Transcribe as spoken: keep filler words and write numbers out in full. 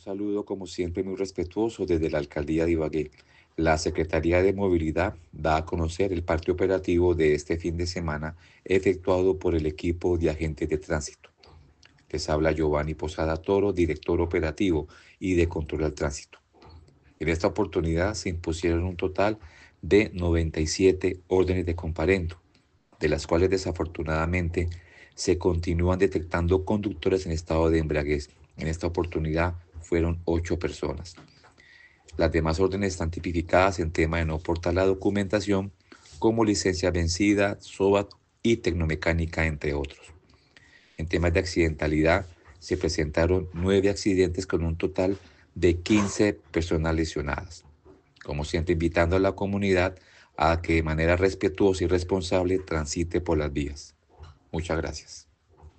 saludo, como siempre, muy respetuoso desde la Alcaldía de Ibagué. La Secretaría de Movilidad da a conocer el parte operativo de este fin de semana efectuado por el equipo de agentes de tránsito. Les habla Giovanni Posada Toro, director operativo y de control al tránsito. En esta oportunidad se impusieron un total de noventa y siete órdenes de comparendo, de las cuales desafortunadamente se continúan detectando conductores en estado de embriaguez. En esta oportunidad fueron ocho personas. Las demás órdenes están tipificadas en tema de no portar la documentación, como licencia vencida, SOAT y tecnomecánica, entre otros. En temas de accidentalidad, se presentaron nueve accidentes con un total de quince personas lesionadas. Como siempre, invitando a la comunidad a que de manera respetuosa y responsable transite por las vías. Muchas gracias.